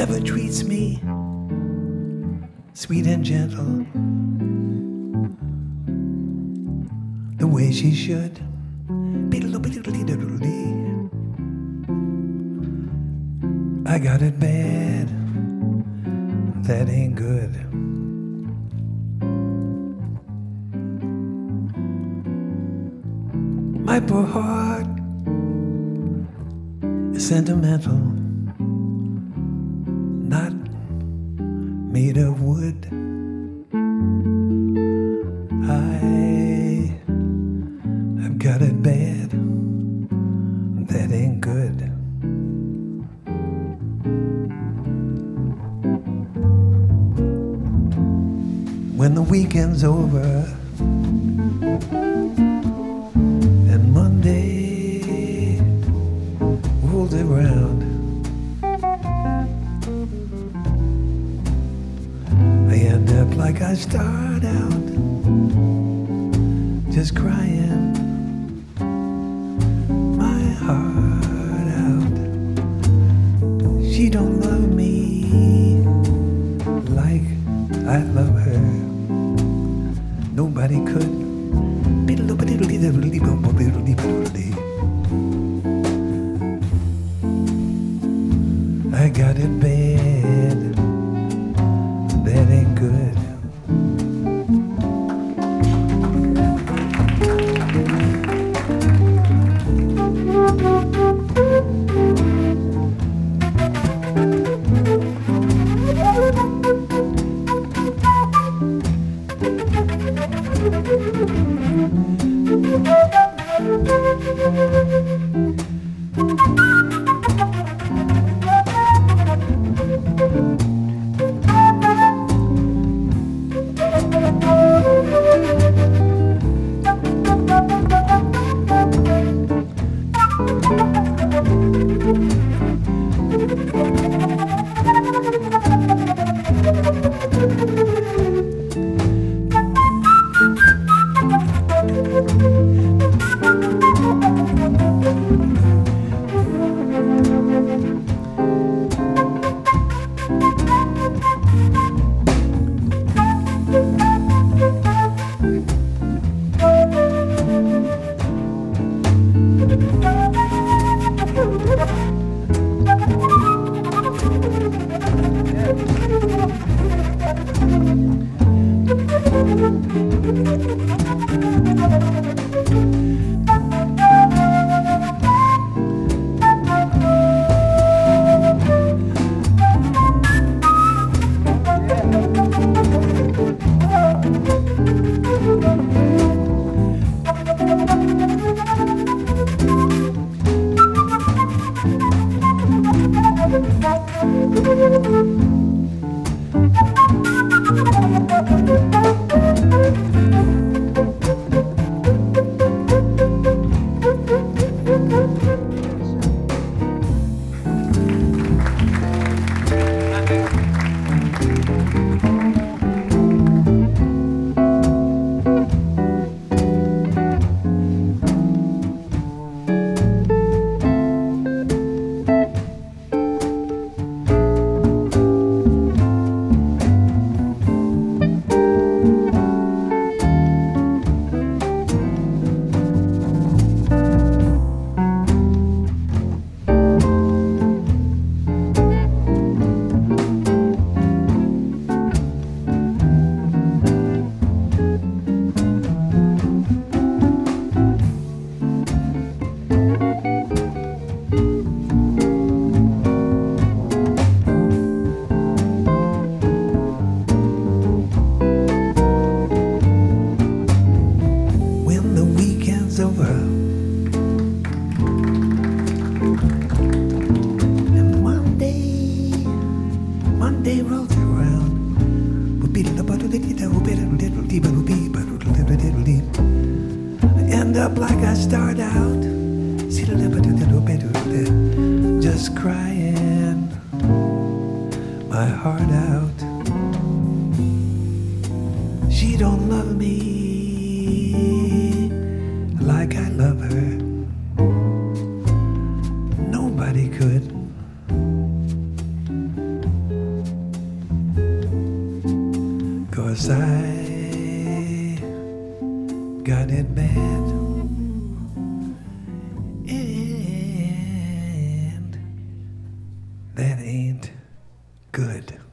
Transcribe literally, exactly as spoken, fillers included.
never treats me sweet and gentle the way she should. I got it bad, that ain't good. My poor heart is sentimental, not made of wood. I, I've got it bad, that ain't good. When the weekend's over and Monday rolls around, I end up like I start out, just crying my heart out. She don't love me like I love her. Nobody could. I got it bad, that ain't good. End up like I start out, just crying my heart out. She don't love me like I love her. Nobody could. 'cause I got it bad. And that ain't good.